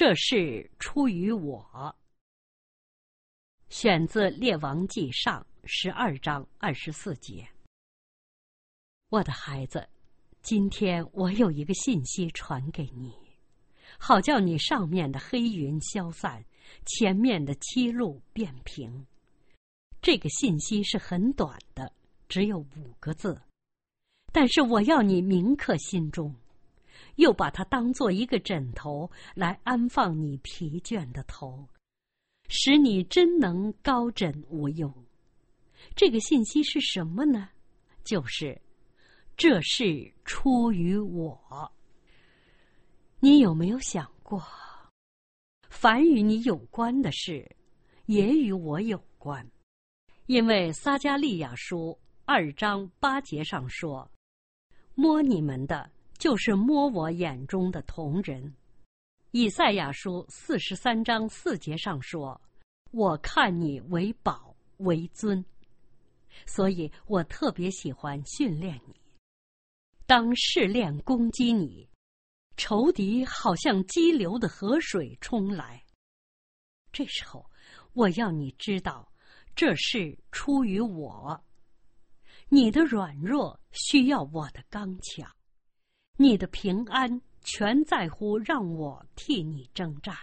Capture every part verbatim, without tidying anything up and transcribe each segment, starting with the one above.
这是出于我。选自《列王纪上》十二章二十四节。我的孩子，今天我有一个信息传给你，好叫你上面的黑云消散，前面的歧路变平。这个信息是很短的，只有五个字，但是我要你铭刻心中，又把它当作一个枕头来安放你疲倦的头，使你真能高枕无忧。这个信息是什么呢？就是这是出于我。你有没有想过，凡与你有关的事也与我有关？因为撒迦利亚书二章八节上说，摸你们的就是摸我眼中的瞳人。以赛亚书四十三章四节上说，我看你为宝为尊。所以我特别喜欢训练你。当试炼攻击你，仇敌好像激流的河水冲来，这时候我要你知道，这是出于我。你的软弱需要我的刚强，你的平安全在乎让我替你征战。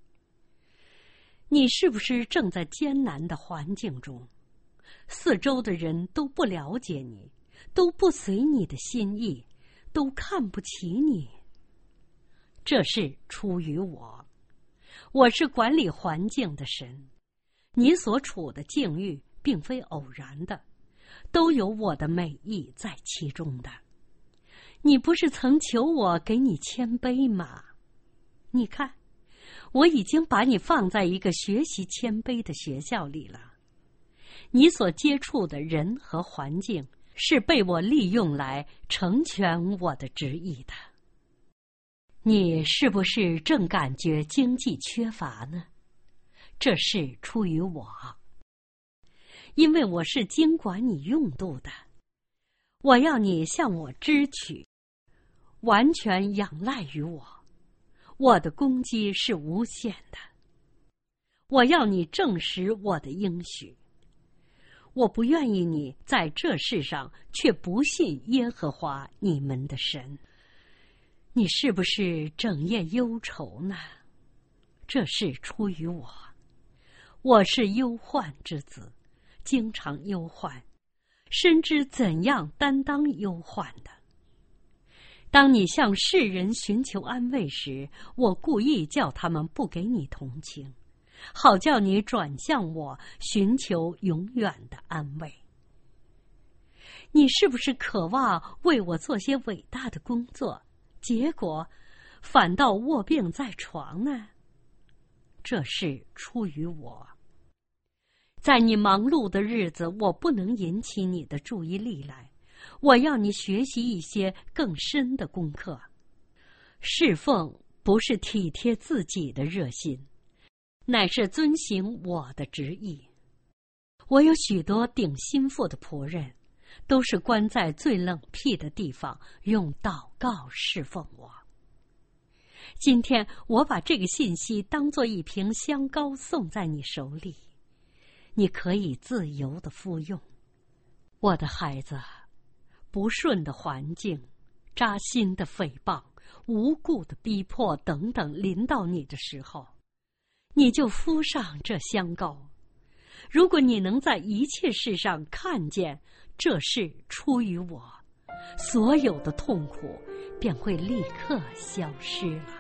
你是不是正在艰难的环境中？四周的人都不了解你，都不随你的心意，都看不起你。这是出于我。我是管理环境的神，你所处的境遇并非偶然的，都有我的美意在其中的。你不是曾求我给你谦卑吗？你看，我已经把你放在一个学习谦卑的学校里了。你所接触的人和环境是被我利用来成全我的旨意的。你是不是正感觉经济缺乏呢？这是出于我，因为我是经管你用度的。我要你向我支取，完全仰赖于我，我的攻击是无限的。我要你证实我的应许。我不愿意你在这世上却不信耶和华你们的神。你是不是整夜忧愁呢？这是出于我。我是忧患之子，经常忧患，深知怎样担当忧患的。当你向世人寻求安慰时，我故意叫他们不给你同情，好叫你转向我，寻求永远的安慰。你是不是渴望为我做些伟大的工作，结果反倒卧病在床呢？这是出于我。在你忙碌的日子，我不能引起你的注意力来，我要你学习一些更深的功课。侍奉不是体贴自己的热心，乃是遵行我的旨意。我有许多顶心腹的仆人，都是关在最冷僻的地方，用祷告侍奉我。今天我把这个信息当作一瓶香膏送在你手里，你可以自由地服用。我的孩子，不顺的环境、扎心的诽谤、无故的逼迫等等临到你的时候，你就敷上这香膏。如果你能在一切事上看见这是出于我，所有的痛苦便会立刻消失了。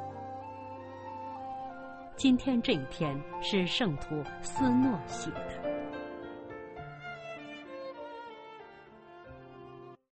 今天这一篇是圣徒斯诺写的。